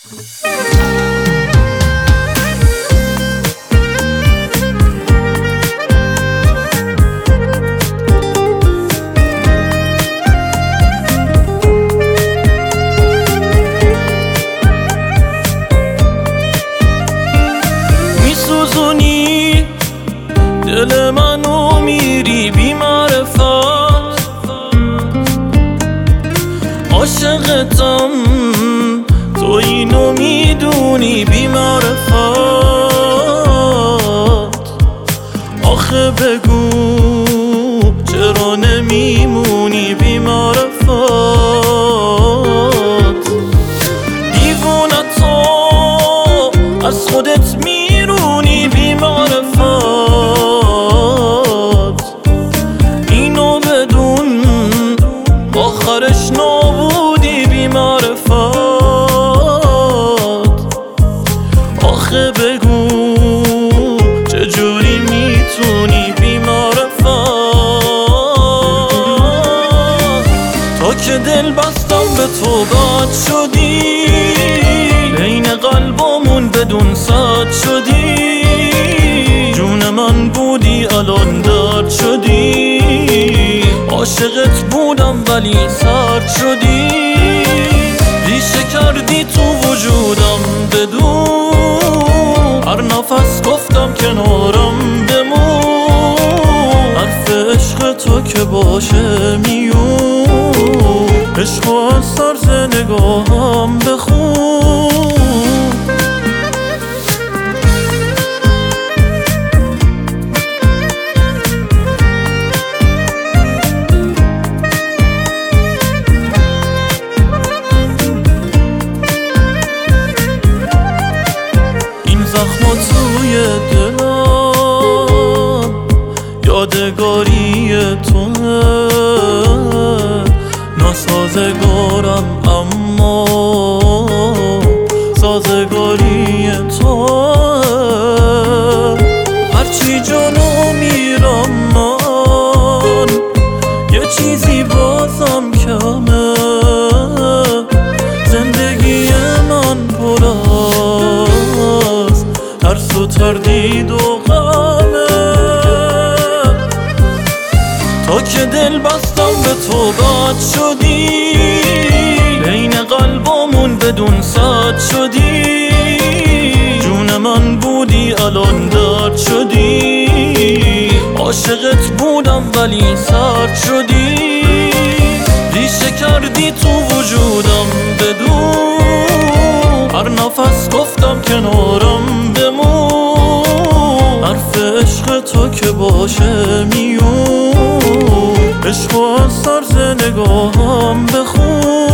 میسوزونی دل منو میری بی معرفت، عاشقتم تو اینو میدونی بی معرفت. آخه بگو چرا نمیمونی بی معرفت؟ دیوونه تو از خودت میرونی بی معرفت. اینو بدون آخرش نابودی بی معرفت. آخه بگو چجوری میتونی بی معرفت؟ تا که دل بستم به تو بد شدی، بین قلبامون بدون صد شدی. جون من بودی الان درد شدی، عاشقت بودم ولی سرد شدی. ریشه کردی تو وجودم بدون، هر نفس گفتم کنارم بمون. حرف عشق تو که باشه میون، عشق از طرز نگاهم بخون. زخما توی دلم یادگاری توه، ناسازگارم اما سازگاری توه. هرچی جلو میرم من یه چیزی بازم کمه، زندگی من پر از ترس و تردید و غمه. تا که دل بستم به تو بد شدی، بین قلبامون بدون صد شدی. جون من بودی الان درد شدی، عاشقت بودم ولی سرد شدی. ریشه کردی تو وجودم بدون، هر نفس گفتم کنارم بمون. حرف عشق تو که باشه میون، عشق از طرز نگاهم بخون.